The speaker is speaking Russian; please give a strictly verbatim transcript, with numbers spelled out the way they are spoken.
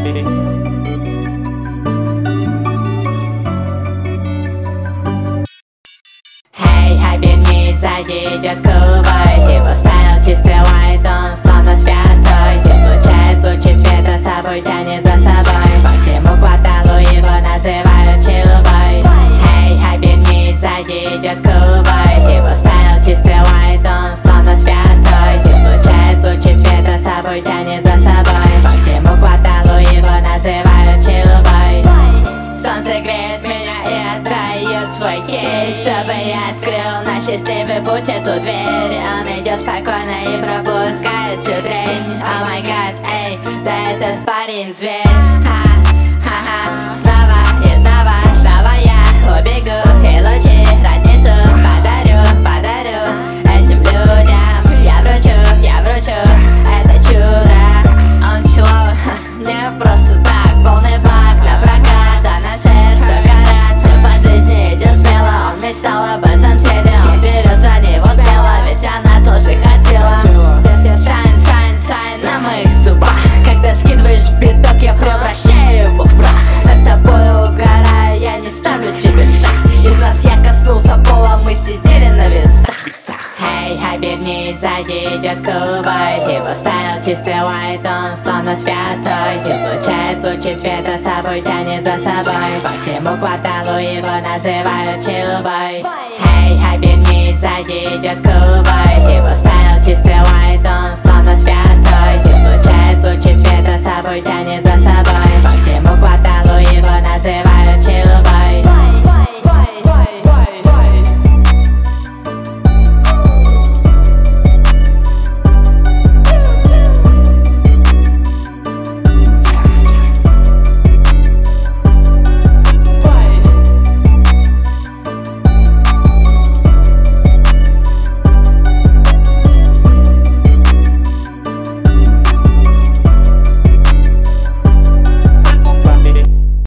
Эй, обернись, сзади идет ковбой. Его стайл чистый white, он словно святой. Излучает лучи света, собой тянет за собой. По всему кварталу его называют чилбой. Эй, обернись, сзади идет ковбой. Его стайл чистый white, он словно святой. Излучает лучи света, собой тянет за собой. По всему кварталу его называют чилбой. Солнце греет меня и отдает свой кейс, чтобы я открыл на счастливый путь эту дверь. Он идет спокойно и пропускает всю дрянь. О май гад, эй, да этот парень зверь. Ха-ха-ха, снова и снова, снова я убегу и лучи разнесу. Подарю, подарю этим людям. Я вручу, я вручу это чудо. Он чего? Не просто так, полный бак на прокат. Она все сто карат, все по жизни идет смело. Он мечтал об этом теле, он берет за него смело, ведь она тоже хотела. Сайн, сайн, сайн на моих зубах. Когда скидываешь биток, я превращаю его в прах. Над тобой угораю, я не ставлю тебе шаг. Из нас я коснулся пола, мы сидели на весах. Эй, обернись, сзади идет ковбой. Его стайл чистый white, он словно святой. Излучает лучи света, собой тянет за собой. По всему кварталу его называют чилбой. Эй, обернись, сзади идет ковбой. Его стайл чистый white, он словно святой. Излучает лучи света, собой тянет